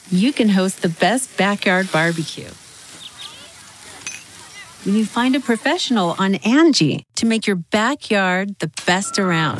you can host the best backyard barbecue. When you find a professional on Angie to make your backyard the best around.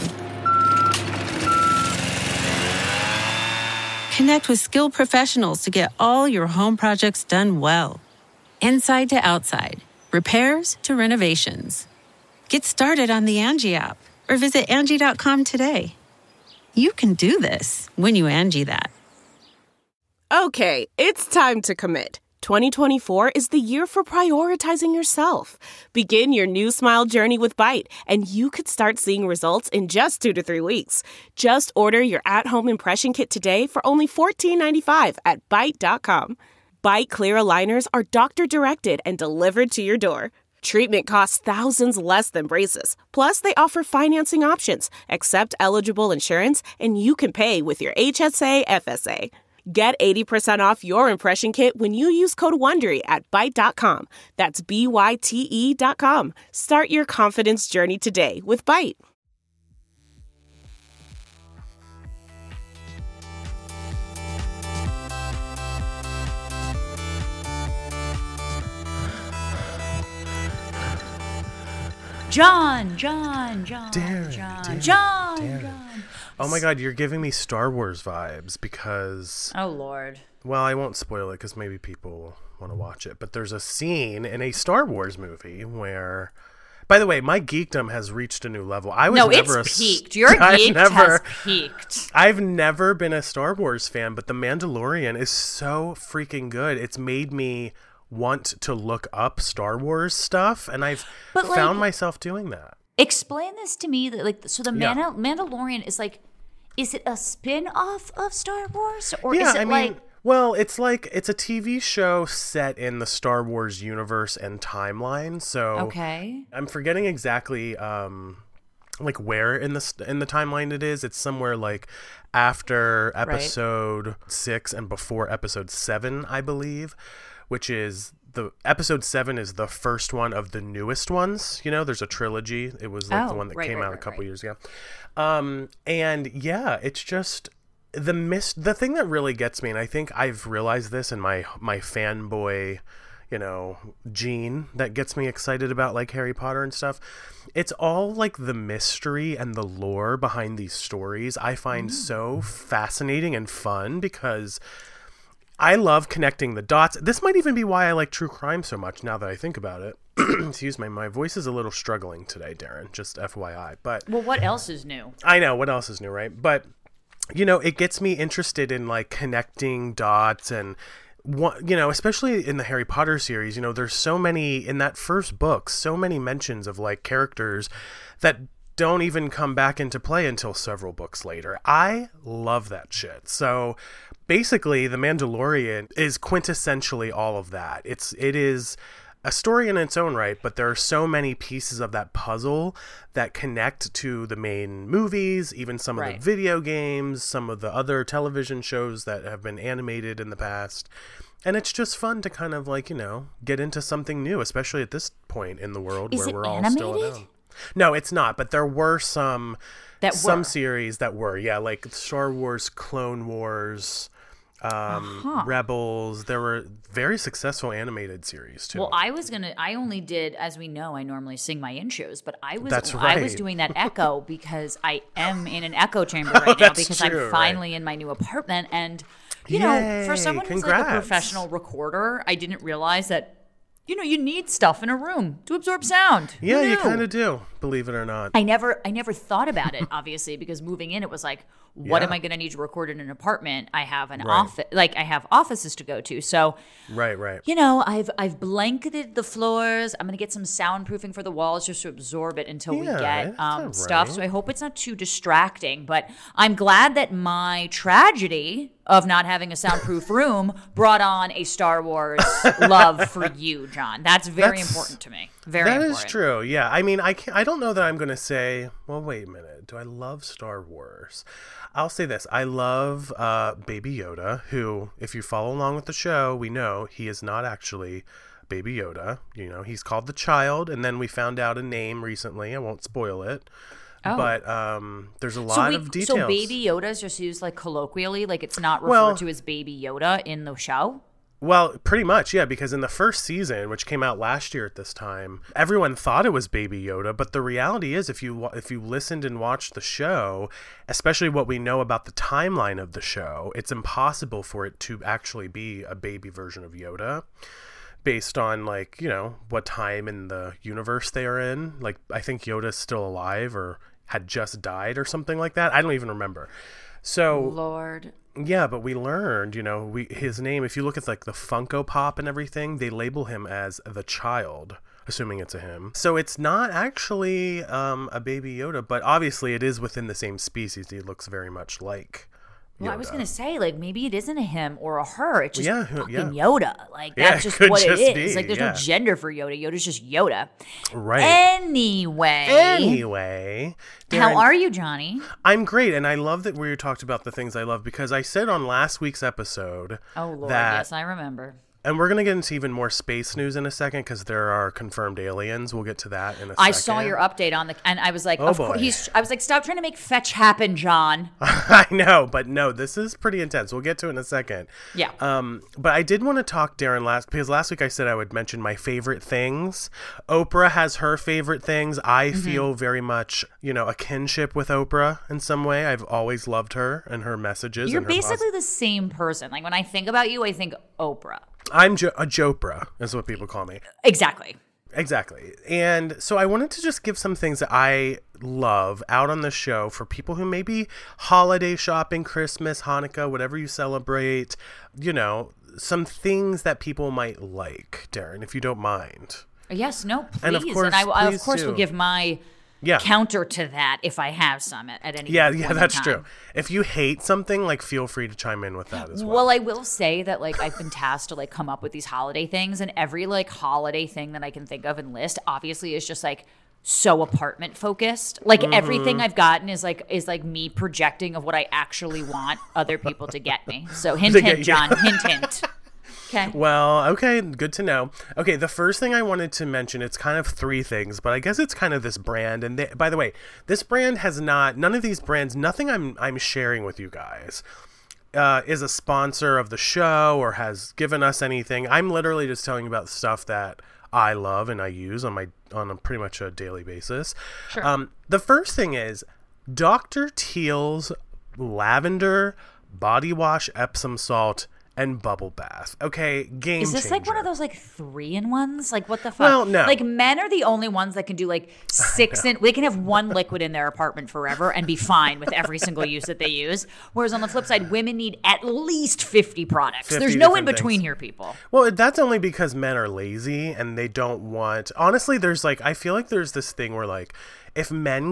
Connect with skilled professionals to get all your home projects done well. Inside to outside, repairs to renovations. Get started on the Angie app or visit Angie.com today. You can do this when you Angie that. Okay, it's time to commit. 2024 is the year for prioritizing yourself. Begin your new smile journey with Byte, and you could start seeing results in just 2 to 3 weeks. Just order your at-home impression kit today for only $14.95 at Byte.com. Byte Clear aligners are doctor-directed and delivered to your door. Treatment costs thousands less than braces. Plus, they offer financing options, accept eligible insurance, and you can pay with your HSA FSA. Get 80% off your impression kit when you use code WONDERY at Byte.com. That's BYTE.com. Start your confidence journey today with Byte. John. Oh my God, you're giving me Star Wars vibes because... Oh, Lord. Well, I won't spoil it because maybe people want to watch it. But there's a scene in a Star Wars movie where... By the way, my geekdom has reached a new level. It's peaked. Your geek has peaked. I've never been a Star Wars fan, but The Mandalorian is so freaking good. It's made me want to look up Star Wars stuff, and I've found myself doing that. Explain this to me. Mandalorian is it a spin-off of Star Wars? Or is it well, it's a TV show set in the Star Wars universe and timeline. So okay. I'm forgetting exactly where in the timeline it is. It's somewhere like after episode 6 and before episode 7, I believe, which is the episode 7 is the first one of the newest ones. You know, there's a trilogy. It was the one that came out a couple years ago. And yeah, it's just the thing that really gets me, and I think I've realized this in my fanboy, gene that gets me excited about like Harry Potter and stuff. It's all like the mystery and the lore behind these stories I find so fascinating and fun because I love connecting the dots. This might even be why I like true crime so much now that I think about it. Excuse me, my voice is a little struggling today, Darren, just FYI. But well, what else is new? I know, what else is new, right? But, it gets me interested in like connecting dots and, especially in the Harry Potter series, there's so many, in that first book, so many mentions of like characters that don't even come back into play until several books later. I love that shit. So basically, The Mandalorian is quintessentially all of that. It is a story in its own right, but there are so many pieces of that puzzle that connect to the main movies, even some of the video games, some of the other television shows that have been animated in the past. And it's just fun to kind of like, get into something new, especially at this point in the world where we're all still around. No, it's not, but there were some series that were, like Star Wars, Clone Wars, Rebels. There were very successful animated series too. Well, I only did, as we know, I normally sing my intros, but I was doing that echo because I am in an echo chamber right now because I'm finally in my new apartment. And, for someone who's like a professional recorder, I didn't realize that, you need stuff in a room to absorb sound. Yeah, you kind of do, believe it or not. I never thought about it, obviously, because moving in, it was like, what am I going to need to record in an apartment? I have an office, I have offices to go to. So, right. I've blanketed the floors. I'm going to get some soundproofing for the walls just to absorb it until we get stuff. So I hope it's not too distracting. But I'm glad that my tragedy of not having a soundproof room brought on a Star Wars love for you, John. That's very important to me. Very important. That is true. Yeah. I mean, I don't know that I'm going to say, well, wait a minute. Do I love Star Wars? I'll say this. I love Baby Yoda, who, if you follow along with the show, we know he is not actually Baby Yoda. He's called the Child, and then we found out a name recently. I won't spoil it. But there's a lot of details. So Baby Yoda is just used like colloquially, like it's not referred to as Baby Yoda in the show? Well, pretty much, yeah, because in the first season, which came out last year at this time, everyone thought it was Baby Yoda, but the reality is if you listened and watched the show, especially what we know about the timeline of the show, it's impossible for it to actually be a baby version of Yoda based on, like, you know, what time in the universe they are in. Like, I think Yoda's still alive or had just died or something like that. I don't even remember. So Lord. Yeah, but we learned, you know, his name, if you look at like the Funko Pop and everything, they label him as the Child, assuming it's a him. So it's not actually a Baby Yoda, but obviously it is within the same species. He looks very much like Yoda. Well, I was going to say, like, maybe it isn't a him or a her. It's just fucking Yoda. Like, that's just what it is. Like, there's no gender for Yoda. Yoda's just Yoda. Right. Anyway. Darren, how are you, Johnny? I'm great, and I love that we talked about the things I love, because I said on last week's episode yes, I remember. And we're going to get into even more space news in a second, because there are confirmed aliens. We'll get to that in a second. I saw your update on and I was like, I was like, stop trying to make fetch happen, John. I know, but no, this is pretty intense. We'll get to it in a second. Yeah. But I did want to talk, Darren, because last week I said I would mention my favorite things. Oprah has her favorite things. I feel very much, you know, a kinship with Oprah in some way. I've always loved her and her messages. You're basically the same person. Like, when I think about you, I think Oprah. I'm a Jopra, is what people call me. Exactly. And so I wanted to just give some things that I love out on the show for people who may be holiday shopping, Christmas, Hanukkah, whatever you celebrate, you know, some things that people might like, Darren, if you don't mind. Yes, no, please. And of course, I of course will give my counter to that if I have some at any point. Yeah, that's true. If you hate something, like, feel free to chime in with that as well. Well, I will say that, like, I've been tasked to, like, come up with these holiday things, and every, like, holiday thing that I can think of and list obviously is just, like, so apartment focused. Like, everything I've gotten is like me projecting of what I actually want other people to get me. So hint, John, hint. Okay. Well, okay, good to know. Okay, the first thing I wanted to mention, it's kind of three things, but I guess it's kind of this brand. And by the way, this brand has none of these brands, nothing I'm sharing with you guys is a sponsor of the show or has given us anything. I'm literally just telling you about stuff that I love and I use on a pretty much a daily basis. Sure. The first thing is Dr. Teal's lavender body wash, Epsom salt, and bubble bath. Okay, game changer. Is this like one of those like 3-in-1s? Like, what the fuck? Well, no. Like, men are the only ones that can do like 6 in. They can have one liquid in their apartment forever and be fine with every single use that they use. Whereas on the flip side, women need at least 50 products. There's no in between here, people. Well, that's only because men are lazy and they don't want. Honestly, there's like, I feel like there's this thing where like, if men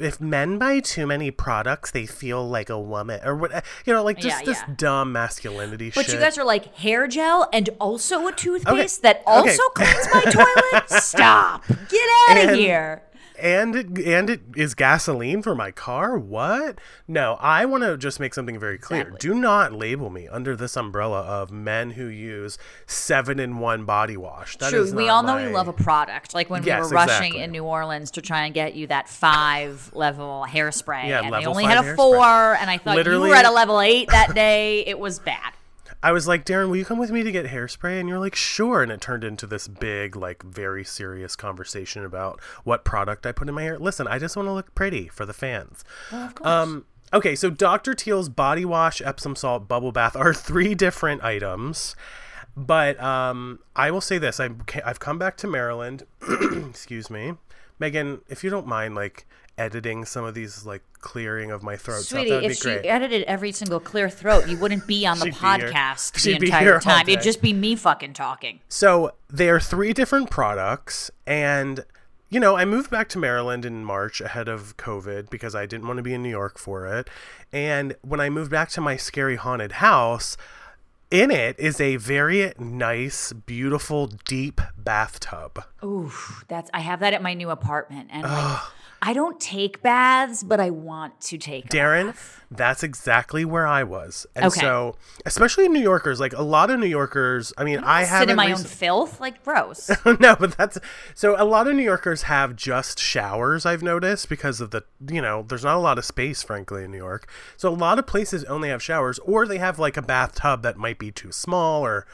buy too many products, they feel like a woman, or what, you know, like just this dumb masculinity shit. But you guys are like, hair gel and also a toothpaste that also cleans my toilet? Stop. Get out of here. And it is gasoline for my car? What? No, I want to just make something very clear. Exactly. Do not label me under this umbrella of men who use 7-in-1 body wash. That is we all know you love a product. Like when we were rushing in New Orleans to try and get you that 5-level hairspray. Yeah, and level they only 5 had a 4, and I thought you were at a level 8 that day. It was bad. I was like, Darren, will you come with me to get hairspray? And you're like, sure. And it turned into this big, like, very serious conversation about what product I put in my hair. Listen, I just want to look pretty for the fans. Well, of course. Okay, so Dr. Teal's body wash, Epsom salt, bubble bath are 3 different items. But I will say this. I've come back to Maryland. Excuse me. Megan, if you don't mind, like, editing some of these, like, clearing of my throat Sweetie, stuff, that would if be great. She edited every single clear throat, you wouldn't be on the podcast the entire time. It'd just be me fucking talking. So they are 3 different products, and you know, I moved back to Maryland in March ahead of COVID because I didn't want to be in New York for it. And when I moved back to my scary haunted house, in it is a very nice, beautiful, deep bathtub. Ooh, I have that at my new apartment, and like, I don't take baths, but I want to take Darren, that's exactly where I was. And so, especially New Yorkers, like a lot of New Yorkers, I mean, I haven't... sit in my own filth? Like, gross. No, but that's... So a lot of New Yorkers have just showers, I've noticed, because of the, there's not a lot of space, frankly, in New York. So a lot of places only have showers, or they have like a bathtub that might be too small, or,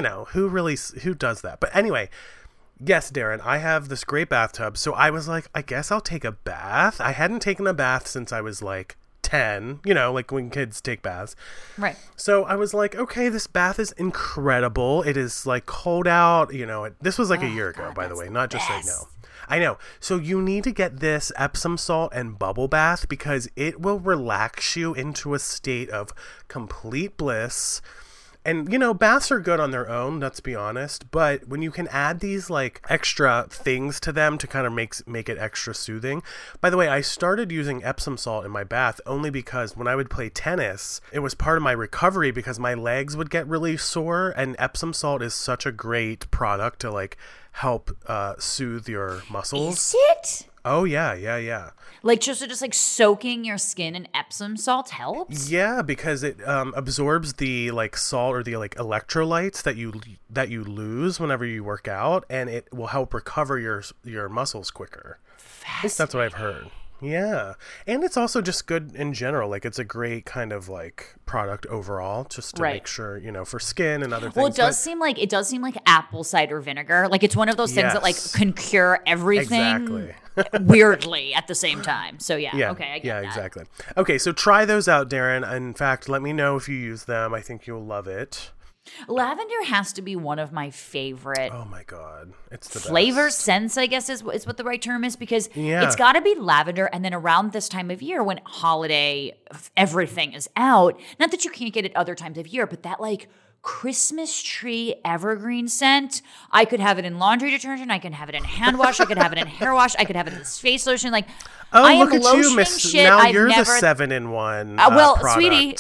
who does that? But anyway... Yes, Darren, I have this great bathtub, so I was like, I guess I'll take a bath. I hadn't taken a bath since I was like 10, like when kids take baths. Right. So I was like, okay, this bath is incredible. It is like cold out, this was like a year ago, by the way, not just like now. I know. So you need to get this Epsom salt and bubble bath because it will relax you into a state of complete bliss. And, baths are good on their own, let's be honest. But when you can add these, like, extra things to them to kind of make it extra soothing. By the way, I started using Epsom salt in my bath only because when I would play tennis, it was part of my recovery because my legs would get really sore. And Epsom salt is such a great product to, like, help soothe your muscles. Is it? Oh, yeah. Like, just like soaking your skin in Epsom salt helps? Yeah, because it absorbs the, like, salt or the, like, electrolytes that you lose whenever you work out, and it will help recover your muscles quicker. That's what I've heard. Yeah. And it's also just good in general. Like, it's a great kind of, like, product overall, just to make sure, for skin and other things. Well, it does seem like apple cider vinegar. Like, it's one of those things that, like, can cure everything weirdly at the same time. So, yeah. Okay, I get that. Yeah, exactly. Okay, so try those out, Darren. In fact, let me know if you use them. I think you'll love it. Lavender has to be one of my favorite. Oh my God. It's the flavor best. Scents, I guess is what the right term is, because it's got to be lavender. And then around this time of year when holiday everything is out, not that you can't get it other times of year, but that like Christmas tree evergreen scent, I could have it in laundry detergent, I can have it in hand wash, I could have it in hair wash, I could have it in face lotion. Like, I look am at you, Miss. Now I've you're never... the 7-in-1 well, product. Sweetie,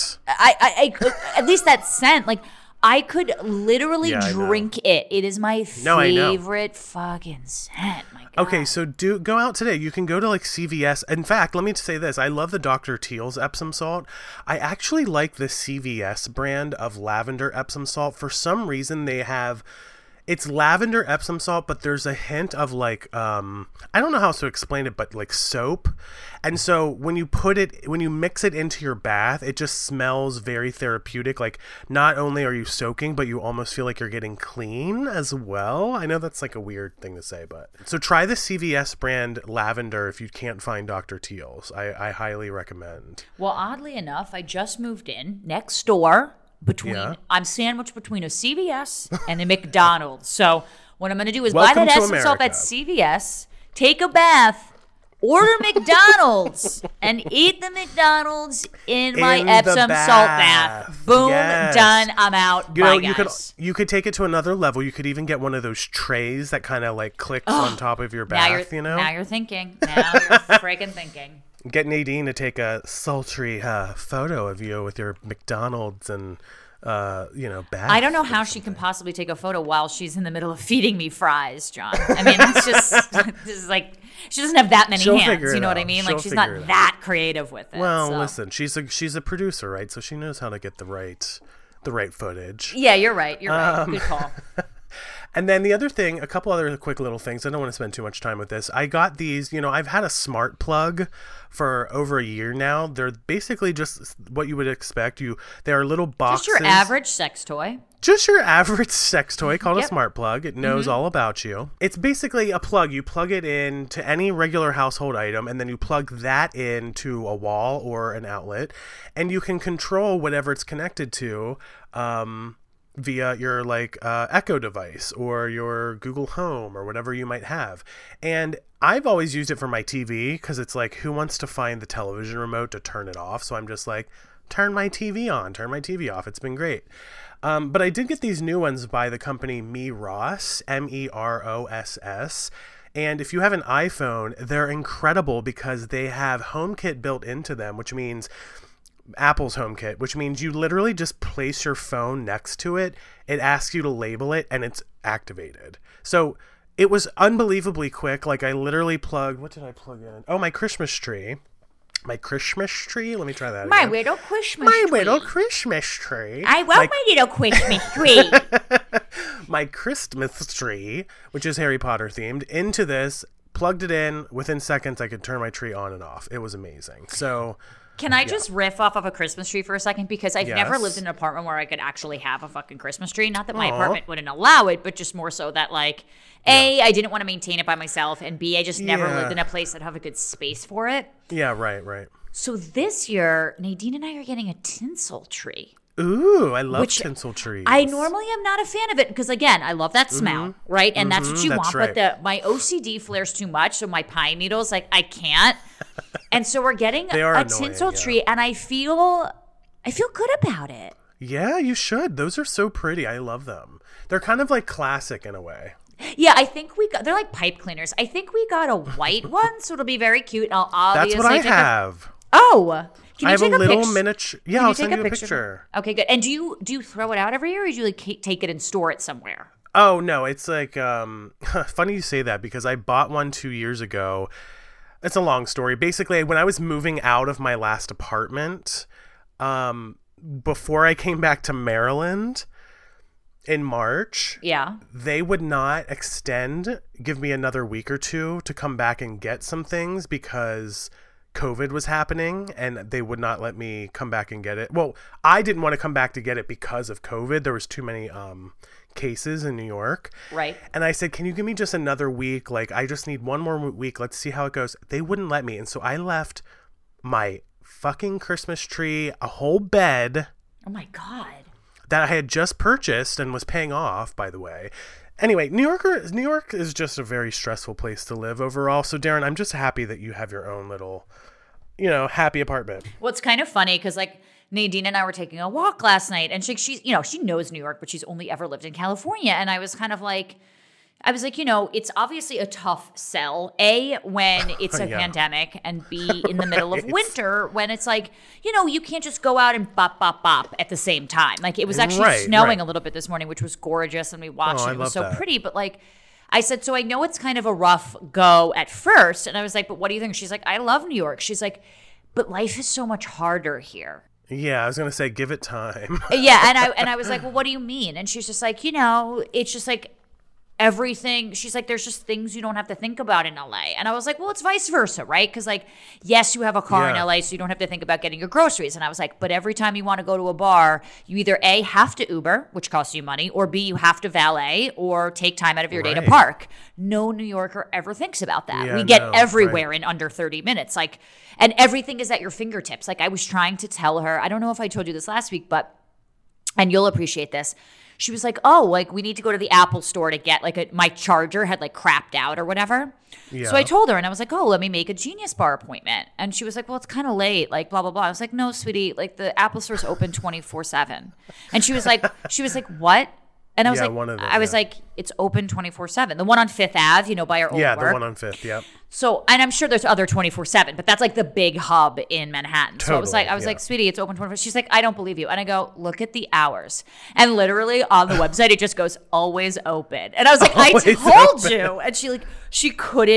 I at least that scent, like, I could literally drink it. It is my favorite fucking scent. My God. Okay, so go out today. You can go to like CVS. In fact, let me say this. I love the Dr. Teal's Epsom salt. I actually like the CVS brand of lavender Epsom salt. For some reason, they have... It's lavender Epsom salt, but there's a hint of like, I don't know how to explain it, but like soap. And so when you mix it into your bath, it just smells very therapeutic. Like not only are you soaking, but you almost feel like you're getting clean as well. I know that's like a weird thing to say, but so try the CVS brand lavender if you can't find Dr. Teal's. I highly recommend. Well, oddly enough, I just moved in next door. I'm sandwiched between a CVS and a McDonald's. So what I'm going to do is buy that Epsom salt at CVS, take a bath, order McDonald's, and eat the McDonald's in my Epsom salt bath. Boom, done. I'm out. Bye, guys. You could take it to another level. You could even get one of those trays that kind of like clicks on top of your bath. Now you're thinking. Now you're freaking thinking. Get Nadine to take a sultry photo of you with your McDonald's and, bath. I don't know how she can possibly take a photo while she's in the middle of feeding me fries, John. I mean, it's just, this is like, she doesn't have that many hands. You know what I mean? Like, she's not that creative with it. Well, listen, she's a producer, right? So she knows how to get the right footage. Yeah, you're right. You're right. Good call. And then the other thing, a couple other quick little things. I don't want to spend too much time with this. I got these, I've had a smart plug for over a year now. They're basically just what you would expect. They are little boxes. Just your average sex toy. Just your average sex toy called a smart plug. It knows all about you. It's basically a plug. You plug it in to any regular household item, and then you plug that into a wall or an outlet, and you can control whatever it's connected to via your Echo device or your Google Home or whatever you might have. And I've always used it for my TV because it's like, who wants to find the television remote to turn it off? So I'm just like, turn my TV on, turn my TV off. It's been great. But I did get these new ones by the company Meross, Meross. And if you have an iPhone, they're incredible because they have HomeKit built into them, which means Apple's HomeKit, which means you literally just place your phone next to it. It asks you to label it and it's activated. So It was unbelievably quick. Like I literally plugged, what did I plug in? Oh, my Christmas tree. My Christmas tree? Let me try that My again. little Christmas tree. My little Christmas tree. I want my little Christmas tree. My Christmas tree, which is Harry Potter themed, into this, plugged it in. Within seconds, I could turn my tree on and off. It was amazing. So... Can I just riff off of a Christmas tree for a second? Because I've never lived in an apartment where I could actually have a fucking Christmas tree. Not that my apartment wouldn't allow it, but just more so that, like, A, I didn't want to maintain it by myself, and B, I just never lived in a place that had a good space for it. Yeah, right. So this year, Nadine and I are getting a tinsel tree. Ooh, I love tinsel trees. I normally am not a fan of it because, again, I love that smell, right? And that's what you want. Right. But my OCD flares too much, so my pine needles, like, I can't. And so we're getting a tinsel tree, and I feel good about it. Yeah, you should. Those are so pretty. I love them. They're kind of like classic in a way. Yeah, I think they're like pipe cleaners. I think we got a white one, so it'll be very cute. And I'll obviously That's what I have. Can you I have take a little miniature. Yeah, I'll send you a picture. Okay, good. And do you throw it out every year, or do you like take it and store it somewhere? Oh no, it's like funny you say that because I bought one 2 years ago. It's a long story. Basically, when I was moving out of my last apartment, before I came back to Maryland in March, they would not give me another week or two to come back and get some things because COVID was happening and they would not let me come back and get it. Well, I didn't want to come back to get it because of COVID. There was too many cases in New York. Right. And I said, can you give me just another week? Like, I just need one more week. Let's see how it goes. They wouldn't let me. And so I left my fucking Christmas tree, a whole bed. Oh my God. That I had just purchased and was paying off, by the way. Anyway, New York is just a very stressful place to live overall. So Darren, I'm just happy that you have your own little, happy apartment. Well, it's kind of funny because like Nadine and I were taking a walk last night, and she knows New York, but she's only ever lived in California. And I was like, it's obviously a tough sell, A, when it's a pandemic, and B, in the middle of winter, when it's like, you can't just go out and bop, bop, bop at the same time. Like, it was actually snowing a little bit this morning, which was gorgeous, and we watched it. It was so pretty. But, like, I said, so I know it's kind of a rough go at first. And I was like, but what do you think? She's like, I love New York. She's like, but life is so much harder here. Yeah, I was going to say, give it time. Yeah, and I was like, well, what do you mean? And she's just like, it's just like, everything. She's like, there's just things you don't have to think about in LA. And I was like, well, it's vice versa, right? Because like, yes, you have a car in LA, so you don't have to think about getting your groceries. And I was like, but every time you want to go to a bar, you either A, have to Uber, which costs you money, or B, you have to valet or take time out of your day to park. No New Yorker ever thinks about that. We get everywhere in under 30 minutes. Like, and everything is at your fingertips. Like I was trying to tell her, I don't know if I told you this last week, and you'll appreciate this. She was like, oh, like we need to go to the Apple store to get like my charger had like crapped out or whatever. Yeah. So I told her and I was like, oh, let me make a Genius Bar appointment. And she was like, well, it's kind of late, like blah, blah, blah. I was like, no, sweetie, like the Apple store's open 24/7. And she was like, what? And I was like, it's open 24/7. The one on Fifth Ave, by our old work. Yeah, the one on Fifth, yep. So, and I'm sure there's other 24/7, but that's like the big hub in Manhattan. Totally, so I was like, sweetie, it's open 24. She's like, I don't believe you. And I go, look at the hours. And literally on the website, it just goes always open. And I was like, I told you. And she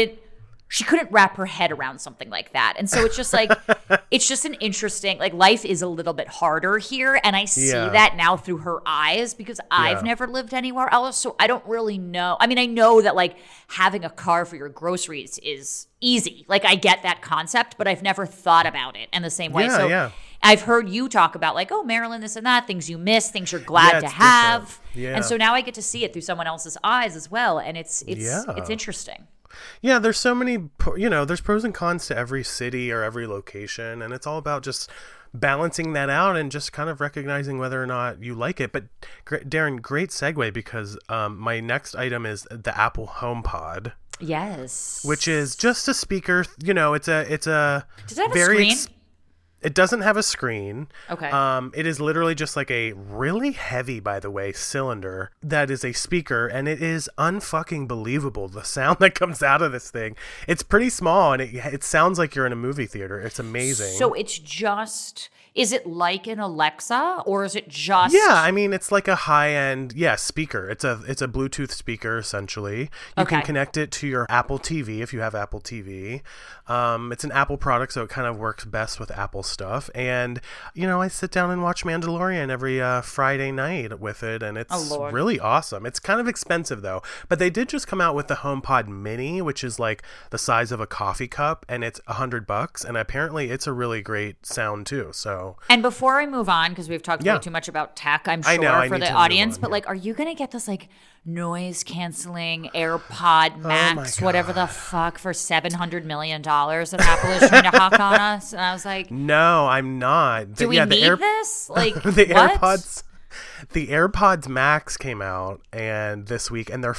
couldn't wrap her head around something like that. And so it's just like, it's just an interesting, like life is a little bit harder here. And I see that now through her eyes because I've never lived anywhere else. So I don't really know. I mean, I know that like having a car for your groceries is easy. Like I get that concept, but I've never thought about it in the same way. I've heard you talk about like, oh, Maryland, this and that, things you miss, things you're glad to have. Yeah. And so now I get to see it through someone else's eyes as well. And it's interesting. Yeah, there's so many, there's pros and cons to every city or every location, and it's all about just balancing that out and just kind of recognizing whether or not you like it. But Darren, great segue because my next item is the Apple HomePod. Yes. Which is just a speaker, it's a Does it have a screen? It doesn't have a screen. Okay. It is literally just like a really heavy, by the way, cylinder that is a speaker, and it is unfucking believable, the sound that comes out of this thing. It's pretty small, and it sounds like you're in a movie theater. It's amazing. So it's just... Is it like an Alexa, or is it just... Yeah, I mean, it's like a high-end, speaker. It's a Bluetooth speaker, essentially. You can connect it to your Apple TV if you have Apple TV. It's an Apple product, so it kind of works best with Apple stuff. And, I sit down and watch Mandalorian every Friday night with it, and it's really awesome. It's kind of expensive, though. But they did just come out with the HomePod Mini, which is like the size of a coffee cup, and it's $100. And apparently it's a really great sound, too, so... And before I move on, because we've talked way too much about tech, I'm sure, for the audience, but are you going to get this noise canceling AirPod Max, whatever the fuck, for $700 million that Apple is trying to hawk on us? And I was like, no, I'm not. Do we need this? The AirPods Max came out this week, and they're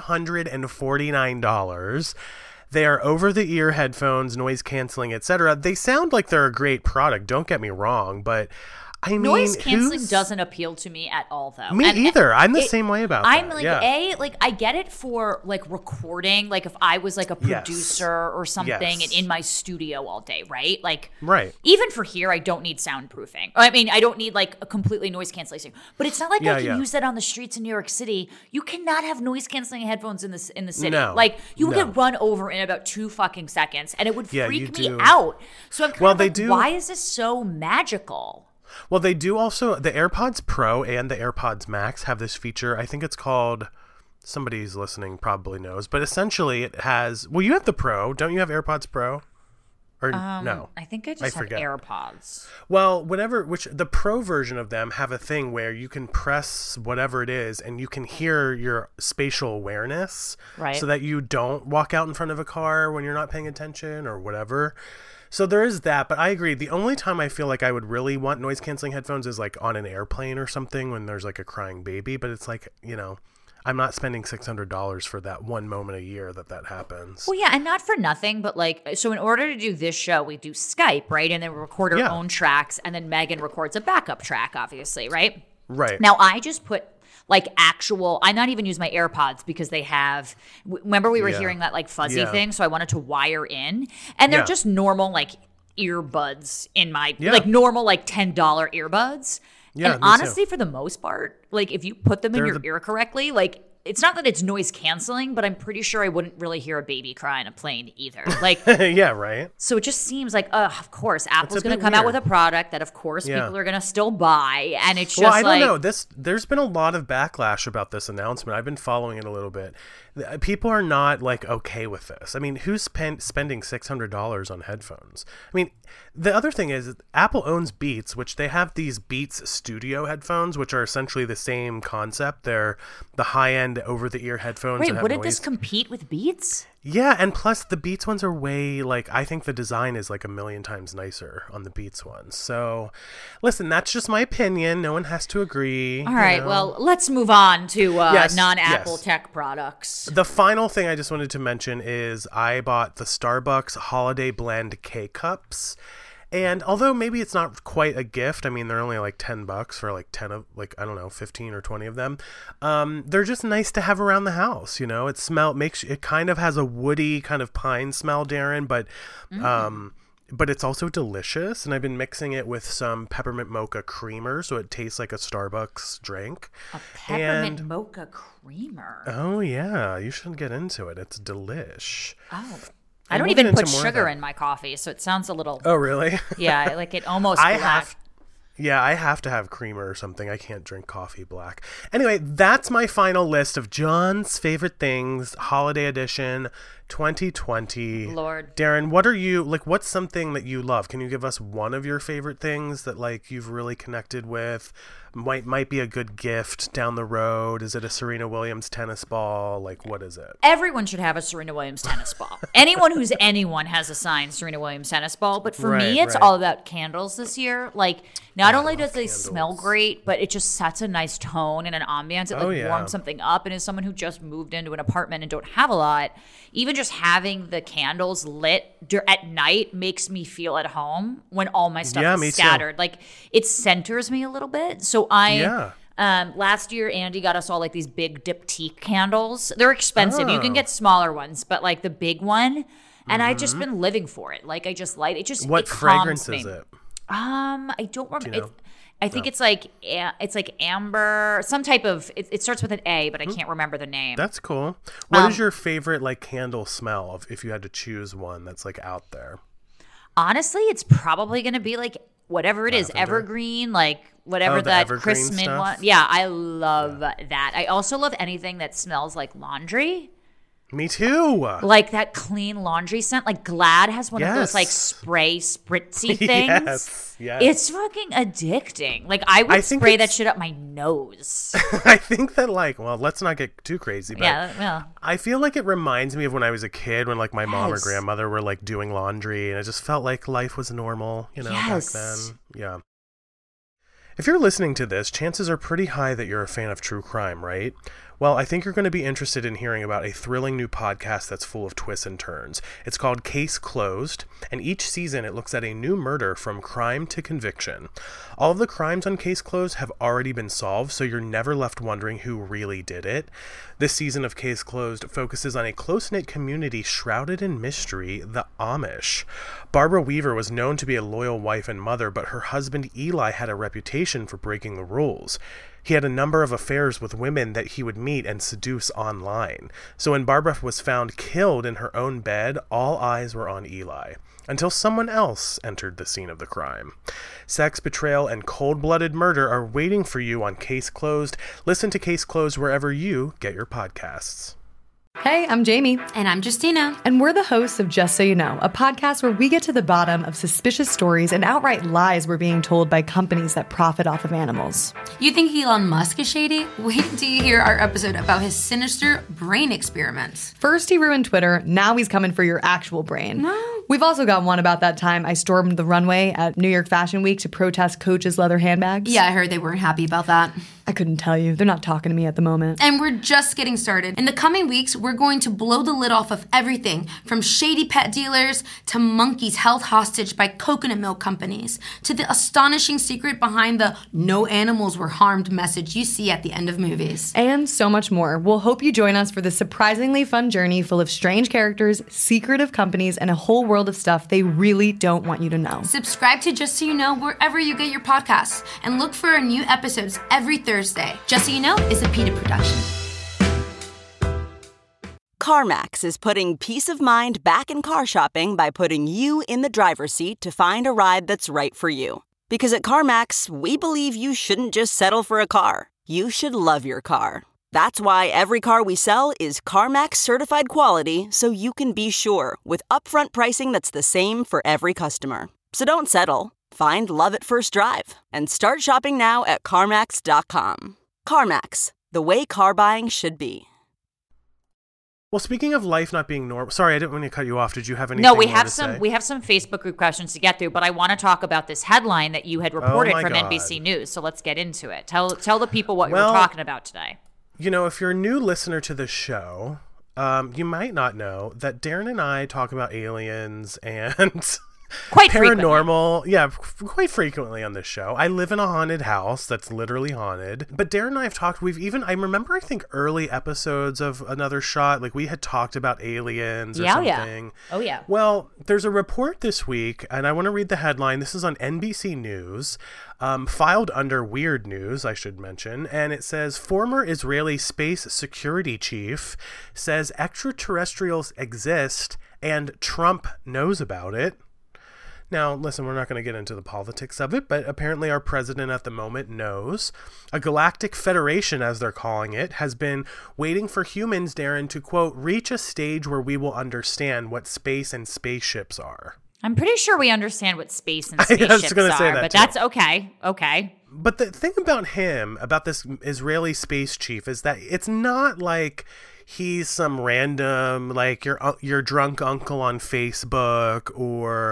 $549. They are over-the-ear headphones, noise canceling, etc. They sound like they're a great product. Don't get me wrong, but I mean, noise canceling doesn't appeal to me at all, though. Me either. I'm the same way about I'm that. I get it for recording. Like if I was a producer or something and in my studio all day, right? Right. Even for here, I don't need soundproofing. I mean, I don't need a completely noise cancellation. But it's not like I can use that on the streets in New York City. You cannot have noise cancelling headphones in the city. No, you would get run over in about 2 fucking seconds, and it would freak me do. out. So I'm kind of why is this so magical? Well, they do also, the AirPods Pro and the AirPods Max have this feature. I think it's called, somebody's listening probably knows, but essentially it has, well, you have the Pro. Don't you have AirPods Pro? Or no? I think I just have AirPods. Well, the Pro version of them have a thing where you can press whatever it is and you can hear your spatial awareness. Right. So that you don't walk out in front of a car when you're not paying attention or whatever. So there is that, but I agree. The only time I feel like I would really want noise canceling headphones is on an airplane or something when there's a crying baby. But it's I'm not spending $600 for that one moment a year that happens. Well, yeah, and not for nothing, but so in order to do this show, we do Skype, right? And then we record our own tracks, and then Megan records a backup track, obviously, right? Right. Now, I just put I'm not even using my AirPods because they have, remember we were hearing that fuzzy thing, so I wanted to wire in, and they're just normal earbuds in my normal $10 earbuds. Yeah, and honestly, for the most part, if you put them in your ear correctly, it's not that it's noise canceling, but I'm pretty sure I wouldn't really hear a baby cry on a plane either. Yeah, right. So it just seems of course, Apple's going to come out with a product that, of course, people are going to still buy, and it's just I don't know. There's been a lot of backlash about this announcement. I've been following it a little bit. People are not okay with this. I mean, who's spending $600 on headphones? I mean, the other thing is Apple owns Beats, which they have these Beats Studio headphones, which are essentially the same concept. They're the high-end over-the-ear headphones. Wait, wouldn't this compete with Beats? Yeah, and plus the Beats ones are way I think the design is a million times nicer on the Beats ones. So, listen, that's just my opinion. No one has to agree. All right, well, let's move on to non-Apple tech products. The final thing I just wanted to mention is I bought the Starbucks Holiday Blend K-Cups. And although maybe it's not quite a gift, I mean, they're only $10 for 10 of, I don't know, 15 or 20 of them. They're just nice to have around the house. It kind of has a woody kind of pine smell, Darren, but it's also delicious. And I've been mixing it with some peppermint mocha creamer, so it tastes like a Starbucks drink. A peppermint mocha creamer? Oh, yeah. You should get into it. It's delish. Oh, I don't even put sugar in my coffee, so it sounds a little... Oh, really? Yeah, it almost black. I have to have creamer or something. I can't drink coffee black. Anyway, that's my final list of John's favorite things, holiday edition 2020. Lord. Darren, what's something that you love? Can you give us one of your favorite things that you've really connected with? Might be a good gift down the road. Is it a Serena Williams tennis ball? What is it? Everyone should have a Serena Williams tennis ball. Anyone has a signed Serena Williams tennis ball. But for me, it's all about candles this year. Not only does they smell great, but it just sets a nice tone and an ambiance. It warms something up. And as someone who just moved into an apartment and don't have a lot, even just just having the candles lit at night makes me feel at home when all my stuff is scattered. Too. Like it centers me a little bit. So last year, Andy got us all like these big diptyque candles. They're expensive. You can get smaller ones, but like the big one. And I've just been living for it. Like I just light it. Just what it fragrance calms me. is it? I don't remember. Do you know? I think it's like amber, some type of. It starts with an A, but I can't remember the name. That's cool. What is your favorite like candle smell? If you had to choose one that's like out there. Honestly, it's probably going to be like whatever it is, evergreen, like whatever that Christmas one. Yeah, I love that. I also love anything that smells like laundry. Me too. Like that clean laundry scent. Like Glad has one of those like spray spritzy things. Yes. It's fucking addicting. Like I would spray that shit up my nose. I think that like, well, let's not get too crazy, but yeah. I feel like it reminds me of when I was a kid, when like my mom or grandmother were like doing laundry, and it just felt like life was normal, back then. Yeah. If you're listening to this, chances are pretty high that you're a fan of true crime, right? Well, I think you're going to be interested in hearing about a thrilling new podcast that's full of twists and turns. It's called Case Closed, and each season it looks at a new murder from crime to conviction. All of the crimes on Case Closed have already been solved, so you're never left wondering who really did it. This season of Case Closed focuses on a close-knit community shrouded in mystery, the Amish. Barbara Weaver was known to be a loyal wife and mother, but her husband Eli had a reputation for breaking the rules. He had a number of affairs with women that he would meet and seduce online. So when Barbara was found killed in her own bed, all eyes were on Eli, until someone else entered the scene of the crime. Sex, betrayal, and cold-blooded murder are waiting for you on Case Closed. Listen to Case Closed wherever you get your podcasts. Hey, I'm Jamie. And I'm Justina. And we're the hosts of Just So You Know, a podcast where we get to the bottom of suspicious stories and outright lies we're being told by companies that profit off of animals. You think Elon Musk is shady? Wait until you hear our episode about his sinister brain experiments. First he ruined Twitter, now he's coming for your actual brain. No. We've also got one about that time I stormed the runway at New York Fashion Week to protest Coach's leather handbags. Yeah, I heard they weren't happy about that. I couldn't tell you. They're not talking to me at the moment. And we're just getting started. In the coming weeks, we're going to blow the lid off of everything from shady pet dealers to monkeys held hostage by coconut milk companies to the astonishing secret behind the "no animals were harmed" message you see at the end of movies. And so much more. We'll hope you join us for this surprisingly fun journey full of strange characters, secretive companies, and a whole world of stuff they really don't want you to know. Subscribe to Just So You Know wherever you get your podcasts and look for our new episodes every Thursday. Just So You Know is a PETA production. CarMax is putting peace of mind back in car shopping by putting you in the driver's seat to find a ride that's right for you. Because at CarMax, we believe you shouldn't just settle for a car. You should love your car. That's why every car we sell is CarMax certified quality, so you can be sure with upfront pricing that's the same for every customer. So don't settle. Find love at first drive and start shopping now at CarMax.com. CarMax, the way car buying should be. Well, speaking of life not being normal, sorry, I didn't want to cut you off. Did you have anything? No, we have some Facebook group questions to get through, but I want to talk about this headline that you had reported from NBC News. So let's get into it. Tell the people what you were talking about today. You know, if you're a new listener to the show, you might not know that Darren and I talk about aliens and quite paranormal. Frequently. Yeah, quite frequently on this show. I live in a haunted house that's literally haunted. But Darren and I have talked, I remember, I think, early episodes of Another Shot, like we had talked about aliens or something. Oh, yeah. Well, there's a report this week, and I want to read the headline. This is on NBC News, filed under Weird News, I should mention. And it says, former Israeli space security chief says extraterrestrials exist and Trump knows about it. Now, listen, we're not going to get into the politics of it, but apparently our president at the moment knows. A galactic federation, as they're calling it, has been waiting for humans, Darren, to, quote, reach a stage where we will understand what space and spaceships are. I'm pretty sure we understand what space and spaceships are, but that's okay. Okay. But the thing about him, about this Israeli space chief, is that it's not like he's some random, like your drunk uncle on Facebook, or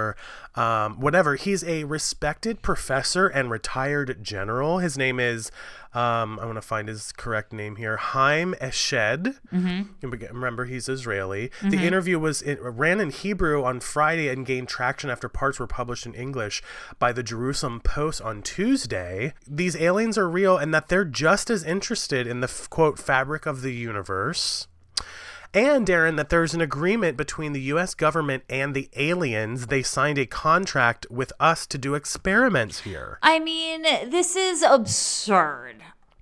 whatever. He's a respected professor and retired general. His name is, I want to find his correct name here, Haim Eshed. Remember, he's Israeli. The interview ran in Hebrew on Friday and gained traction after parts were published in English by the Jerusalem Post on Tuesday. These aliens are real and that they're just as interested in the, quote, fabric of the universe. And, Darren, that there's an agreement between the U.S. government and the aliens. They signed a contract with us to do experiments here. I mean, this is absurd.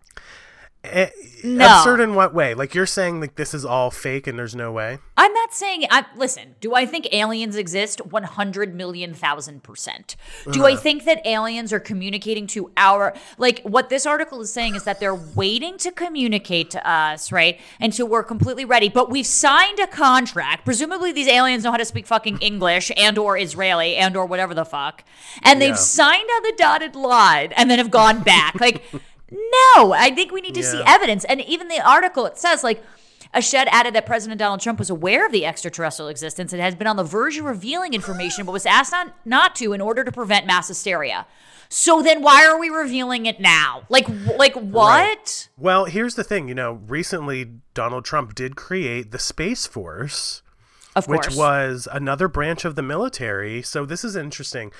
No. Absurd in what way? Like, you're saying like this is all fake and there's no way? I'm not saying, listen, do I think aliens exist? 100,000,000%. Do I think that aliens are communicating to like what this article is saying is that they're waiting to communicate to us, right? And so we're completely ready, but we've signed a contract. Presumably these aliens know how to speak fucking English and or Israeli and or whatever the fuck. And they've signed on the dotted line and then have gone back. Like, no, I think we need to see evidence. And even the article, it says, like, Eshed added that President Donald Trump was aware of the extraterrestrial existence and has been on the verge of revealing information, but was asked not to in order to prevent mass hysteria. So then why are we revealing it now? Like what? Right. Well, here's the thing. Recently Donald Trump did create the Space Force, of course, which was another branch of the military. So this is interesting,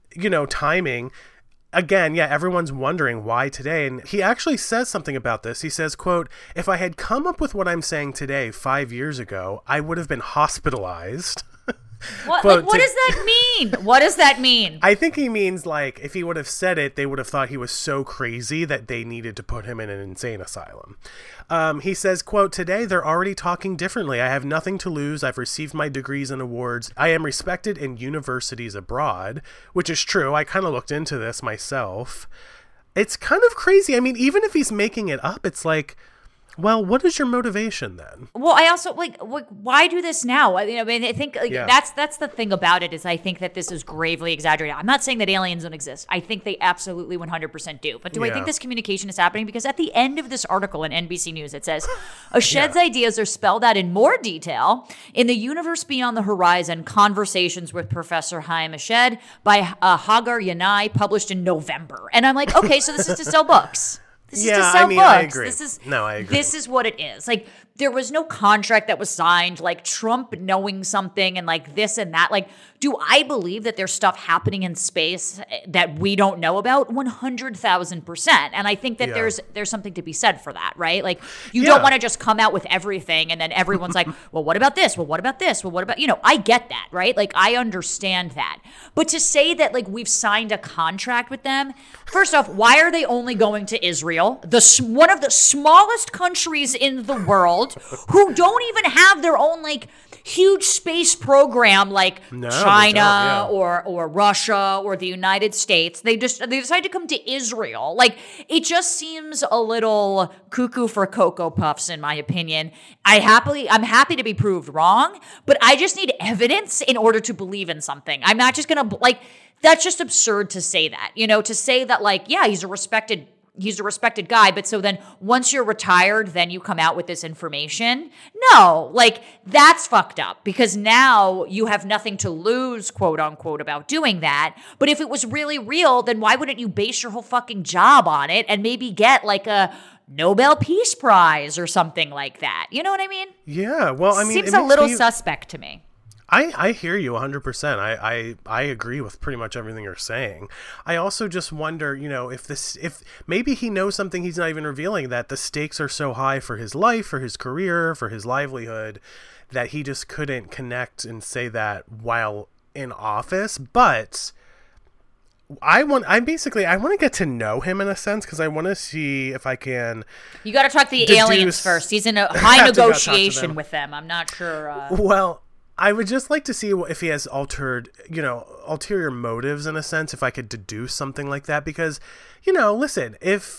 timing. Again, everyone's wondering why today. And he actually says something about this. He says, quote, "If I had come up with what I'm saying today 5 years ago, I would have been hospitalized." What does that mean? What does that mean? I think he means, like, if he would have said it, they would have thought he was so crazy that they needed to put him in an insane asylum. He says, quote, "Today they're already talking differently. I have nothing to lose. I've received my degrees and awards. I am respected in universities abroad," which is true. I kind of looked into this myself. It's kind of crazy. I mean, even if he's making it up, it's like, well, what is your motivation then? Well, I also why do this now? I think that's the thing about it is I think that this is gravely exaggerated. I'm not saying that aliens don't exist. I think they absolutely 100% do. But do I think this communication is happening? Because at the end of this article in NBC News, it says, Eshed's ideas are spelled out in more detail in The Universe Beyond the Horizon, Conversations with Professor Haim Eshed by Hagar Yanai, published in November. And I'm like, okay, so this is to sell books. This is to sell books. I agree. I agree. This is what it is. Like, there was no contract that was signed, like Trump knowing something and like this and that. Like, do I believe that there's stuff happening in space that we don't know about? 100,000%. And I think that there's something to be said for that, right? Like, you don't want to just come out with everything and then everyone's like, well, what about this? Well, what about this? Well, what about, I get that, right? Like, I understand that. But to say that, like, we've signed a contract with them, first off, why are they only going to Israel, one of the smallest countries in the world, who don't even have their own, like, huge space program like China or Russia or the United States? They decide to come to Israel. Like, it just seems a little cuckoo for Cocoa Puffs, in my opinion. I'm happy to be proved wrong, but I just need evidence in order to believe in something. I'm not just gonna, like, that's just absurd to say that, to say that, like, yeah, he's a respected guy, but so then once you're retired, then you come out with this information? No, like, that's fucked up, because now you have nothing to lose, quote unquote, about doing that. But if it was really real, then why wouldn't you base your whole fucking job on it and maybe get like a Nobel Peace Prize or something like that? You know what I mean? Yeah, well, I mean, seems a little suspect to me. I hear you 100%. I agree with pretty much everything you're saying. I also just wonder, if maybe he knows something he's not even revealing, that the stakes are so high for his life, for his career, for his livelihood, that he just couldn't connect and say that while in office. But I want to get to know him in a sense, because I want to see if I can. You got to talk to the aliens first. He's in a high negotiation with them. I'm not sure. Well, I would just like to see if he has ulterior motives in a sense, if I could deduce something like that. Because, listen,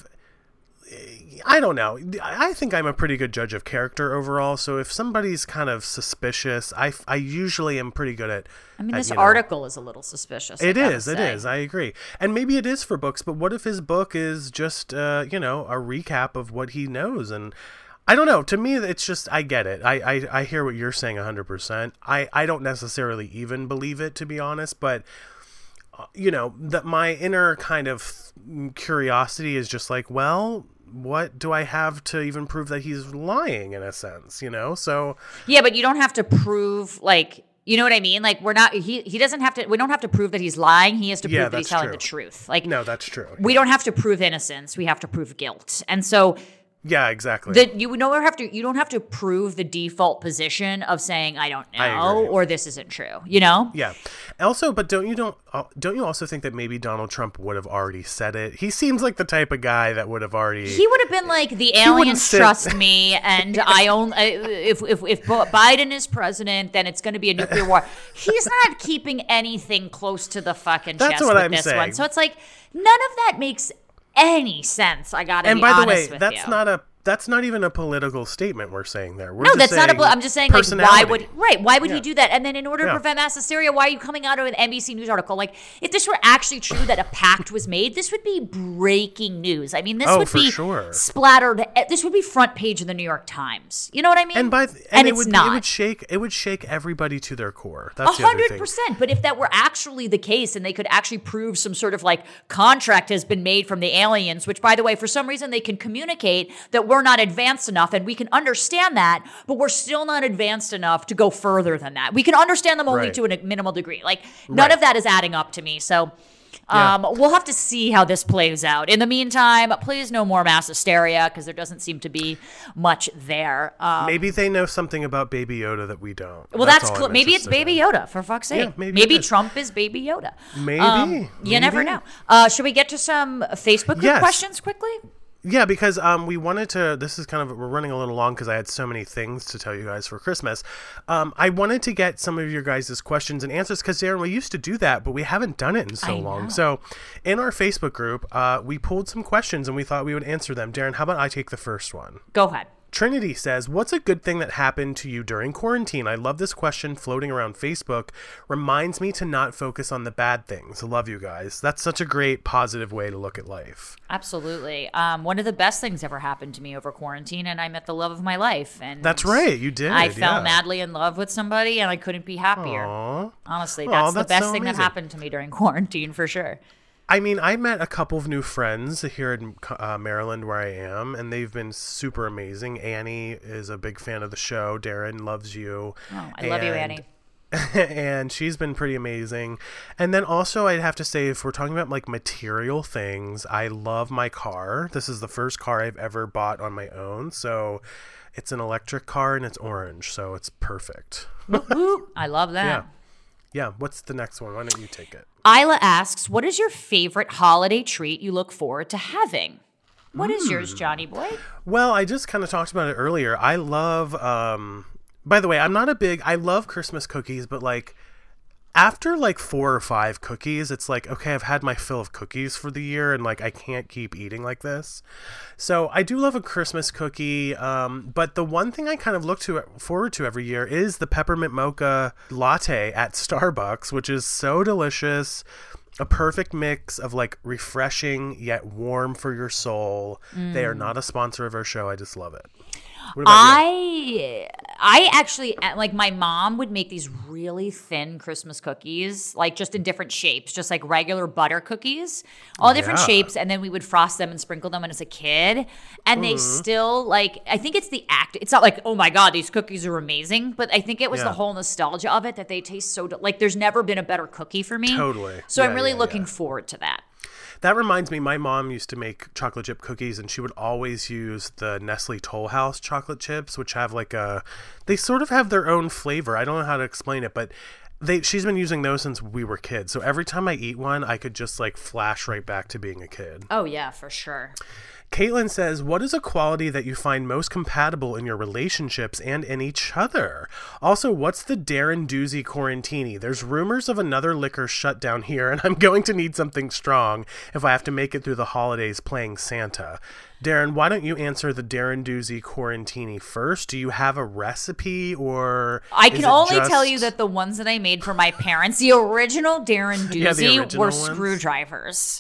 I don't know. I think I'm a pretty good judge of character overall. So if somebody's kind of suspicious, I usually am pretty good at. I mean, this article is a little suspicious. It is. I agree. And maybe it is for books. But what if his book is just, a recap of what he knows? And I don't know. To me, it's just, I get it. I hear what you're saying 100%. I don't necessarily even believe it, to be honest. But that my inner kind of curiosity is just like, well, what do I have to even prove that he's lying in a sense, So yeah, but you don't have to prove you know what I mean? Like he doesn't have to, we don't have to prove that he's lying. He has to prove that he's telling the truth. No, that's true. We don't have to prove innocence. We have to prove guilt. And so yeah, exactly. You don't have to prove the default position of saying I don't know or this isn't true. Yeah. Also, but don't you also think that maybe Donald Trump would have already said it? He seems like the type of guy that would have already. He would have been like, the aliens trust me, and I own. If Biden is president, then it's going to be a nuclear war. He's not keeping anything close to the fucking chest with this one. So it's like none of that makes any sense. I gotta be honest with you. And by the way, that's not even a political statement we're saying there. I'm just saying, like, why would he do that? And then in order to prevent mass hysteria, why are you coming out of an NBC News article? Like, if this were actually true that a pact was made, this would be breaking news. I mean, this would be splattered. This would be front page of the New York Times. You know what I mean? And it would shake everybody to their core. That's 100%. But if that were actually the case, and they could actually prove some sort of like contract has been made from the aliens, which, by the way, for some reason they can communicate that we're not advanced enough, and we can understand that, but we're still not advanced enough to go further than that. We can understand them only to a minimal degree. Like, none of that is adding up to me. So we'll have to see how this plays out. In the meantime, please no more mass hysteria, because there doesn't seem to be much there. Maybe they know something about Baby Yoda that we don't. Well, maybe it's Baby Yoda, for fuck's sake. Yeah, maybe Trump is Baby Yoda. Maybe. You never know. Should we get to some Facebook group questions quickly? Yeah, because we wanted to, we're running a little long because I had so many things to tell you guys for Christmas. I wanted to get some of your guys' questions and answers because, Darren, we used to do that, but we haven't done it in so long. So in our Facebook group, we pulled some questions and we thought we would answer them. Darren, how about I take the first one? Go ahead. Trinity says, what's a good thing that happened to you during quarantine? I love this question floating around Facebook. Reminds me to not focus on the bad things. I love you guys. That's such a great positive way to look at life. Absolutely. One of the best things ever happened to me over quarantine, and I met the love of my life. And that's right. You did. I fell madly in love with somebody, and I couldn't be happier. Aww. Honestly, that's the best thing that happened to me during quarantine, for sure. I mean, I met a couple of new friends here in Maryland where I am, and they've been super amazing. Annie is a big fan of the show. Darren loves you. Oh, I love you, Annie. And she's been pretty amazing. And then also, I'd have to say, if we're talking about like material things, I love my car. This is the first car I've ever bought on my own. So it's an electric car and it's orange. So it's perfect. I love that. Yeah. What's the next one? Why don't you take it? Isla asks, what is your favorite holiday treat you look forward to having? What is yours, Johnny boy? Well, I just kind of talked about it earlier. I love, by the way, I love Christmas cookies, but like after like 4 or 5 cookies, it's like, okay, I've had my fill of cookies for the year and like I can't keep eating like this. So I do love a Christmas cookie, but the one thing I kind of look forward to every year is the peppermint mocha latte at Starbucks, which is so delicious. A perfect mix of like refreshing yet warm for your soul. They are not a sponsor of our show. I just love it. What about you? I actually, like, my mom would make these really thin Christmas cookies, like just in different shapes, just like regular butter cookies, all different shapes. And then we would frost them and sprinkle them as a kid. And they still, like, I think it's the act. It's not like, oh my God, these cookies are amazing. But I think it was the whole nostalgia of it that they taste so, like, there's never been a better cookie for me. Totally. So I'm really looking forward to that. That reminds me, my mom used to make chocolate chip cookies, and she would always use the Nestle Toll House chocolate chips, which have like they sort of have their own flavor. I don't know how to explain it, but she's been using those since we were kids. So every time I eat one, I could just like flash right back to being a kid. Oh yeah, for sure. Caitlin says, what is a quality that you find most compatible in your relationships and in each other? Also, what's the Darren Doozy Quarantini? There's rumors of another liquor shutdown here, and I'm going to need something strong if I have to make it through the holidays playing Santa. Darren, why don't you answer the Darren Doozy Quarantini first? Do you have a recipe, or I can only tell you that the ones that I made for my parents, the original Darren Doozy, were screwdrivers.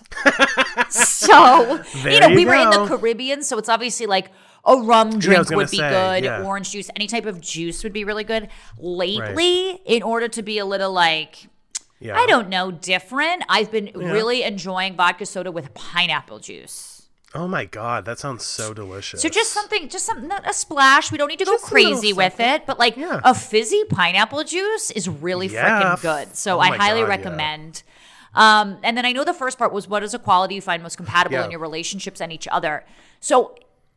So, we were in the Caribbean, so it's obviously like a rum drink would be good, orange juice, any type of juice would be really good. Lately, in order to be a little like Yeah. I don't know, different. I've been really enjoying vodka soda with pineapple juice. Oh my God, that sounds so delicious. So just something, not a splash. We don't need to go crazy with it, but like a fizzy pineapple juice is really freaking good. So I highly recommend. And then I know the first part was, what is a quality you find most compatible in your relationships and each other? So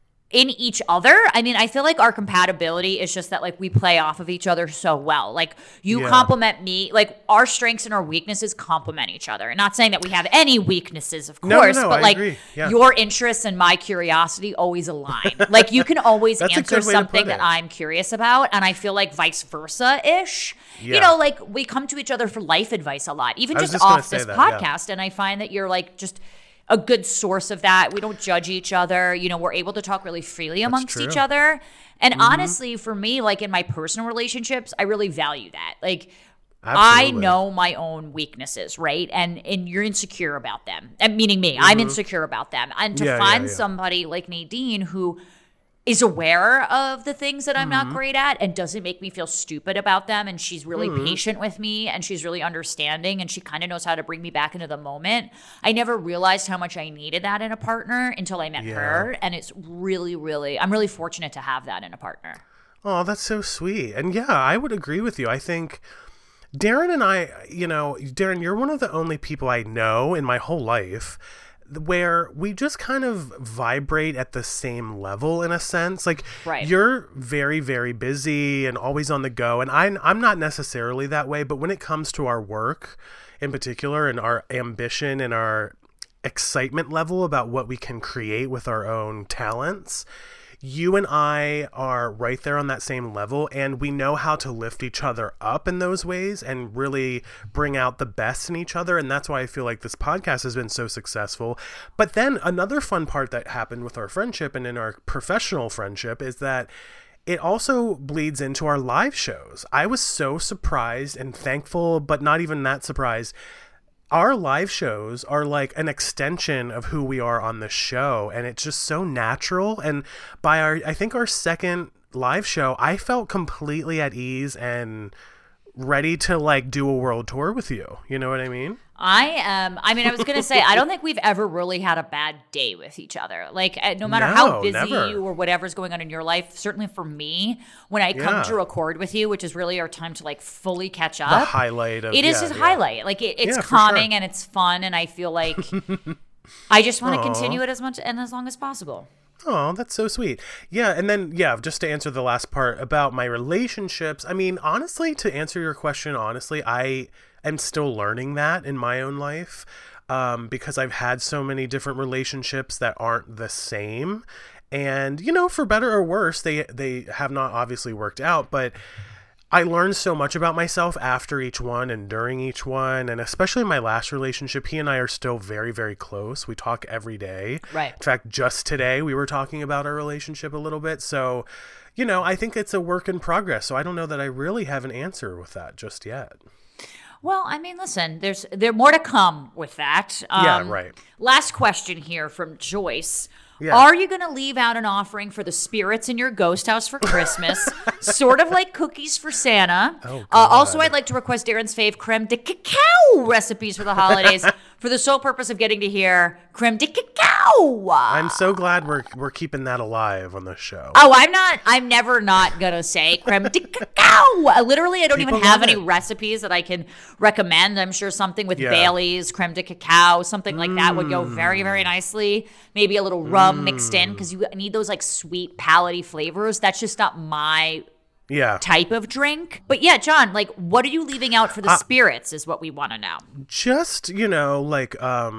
in each other, I mean, I feel like our compatibility is just that, like, we play off of each other so well. Like, you compliment me, like, our strengths and our weaknesses complement each other. And not saying that we have any weaknesses, of course, but I like agree. your interests and my curiosity always align. Like, you can always answer something that I'm curious about, and I feel like vice versa-ish. You know, like, we come to each other for life advice a lot, even just off this podcast. And I find that you're like just a good source of that. We don't judge each other. You know, we're able to talk really freely amongst each other. And honestly, for me, like in my personal relationships, I really value that. Like, I know my own weaknesses, right? And you're insecure about them. And meaning me, I'm insecure about them. And to find somebody like Nadine who is aware of the things that I'm not great at and doesn't make me feel stupid about them, and she's really patient with me, and she's really understanding, and she kind of knows how to bring me back into the moment. I never realized how much I needed that in a partner until I met her, and it's really, really, I'm really fortunate to have that in a partner. Oh, that's so sweet. And yeah, I would agree with you. I think Darren and I, you know, Darren, you're one of the only people I know in my whole life where we just kind of vibrate at the same level in a sense. Like, you're very, very busy and always on the go. And I'm not necessarily that way, but when it comes to our work in particular and our ambition and our excitement level about what we can create with our own talents, you and I are right there on that same level, and we know how to lift each other up in those ways and really bring out the best in each other. And that's why I feel like this podcast has been so successful. But then another fun part that happened with our friendship and in our professional friendship is that it also bleeds into our live shows. I was so surprised and thankful, but not even that surprised. Our live shows are like an extension of who we are on the show, and it's just so natural. And by I think our second live show, I felt completely at ease and ready to like do a world tour with you. You know what I mean? I was going to say, I don't think we've ever really had a bad day with each other. Like, no matter how busy or whatever's going on in your life, certainly for me, when I come to record with you, which is really our time to like fully catch up. The highlight of it is his highlight. Like, it's calming and it's fun. And I feel like I just want to continue it as much and as long as possible. Oh, that's so sweet. Yeah. And then, just to answer the last part about my relationships, I mean, honestly, to answer your question, honestly, I am still learning that in my own life because I've had so many different relationships that aren't the same. And, you know, for better or worse, they have not obviously worked out, but I learned so much about myself after each one and during each one. And especially my last relationship, he and I are still very, very close. We talk every day. Right. In fact, just today we were talking about our relationship a little bit. So, you know, I think it's a work in progress. So I don't know that I really have an answer with that just yet. Well, I mean, listen, there's more to come with that. Right. Last question here from Joyce. Yeah. Are you going to leave out an offering for the spirits in your ghost house for Christmas? Sort of like cookies for Santa. Oh, also, I'd like to request Darren's fave creme de cacao recipes for the holidays for the sole purpose of getting to hear creme de cacao. I'm so glad we're keeping that alive on the show. Oh, I'm never not going to say creme de cacao. Literally, I don't even have any recipes that I can recommend. I'm sure something with Bailey's, creme de cacao, something like that would go very, very nicely. Maybe a little rum mixed in because you need those like sweet palate-y flavors. That's just not my type of drink. But yeah, John, like, what are you leaving out for the spirits is what we want to know. Just, you know, like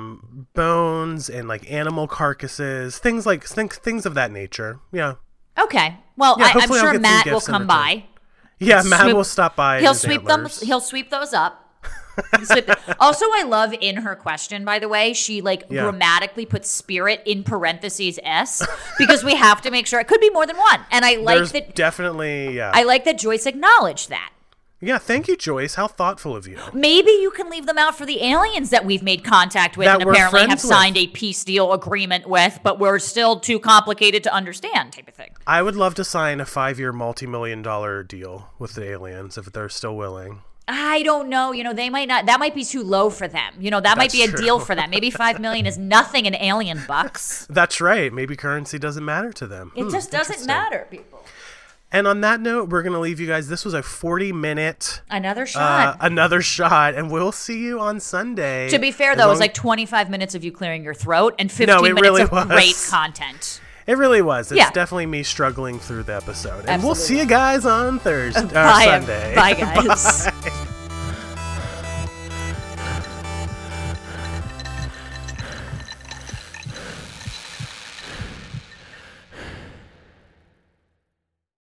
bones and like animal carcasses, things of that nature. Yeah. Okay. Well, I'm sure Matt will come by. Yeah, Matt will stop by. He'll sweep those up. Also, I love in her question, by the way, she grammatically puts spirit in parentheses S because we have to make sure it could be more than one. And I like that. Definitely, I like that Joyce acknowledged that. Yeah, thank you, Joyce. How thoughtful of you. Maybe you can leave them out for the aliens that we've made contact with and apparently have signed a peace deal agreement with, but we're still too complicated to understand type of thing. I would love to sign a 5-year multi-million-dollar deal with the aliens if they're still willing. I don't know. They might not. That might be too low for them. That might be a deal for them. Maybe $5 million is nothing in alien bucks. That's right. Maybe currency doesn't matter to them. It just doesn't matter, people. And on that note, we're going to leave you guys. This was a 40-minute... Another shot. And we'll see you on Sunday. To be fair, though, it was like 25 minutes of you clearing your throat and 15 minutes of great content. It really was. It's definitely me struggling through the episode. And Absolutely. We'll see you guys on Thursday. Bye, Sunday. Bye, guys. Bye.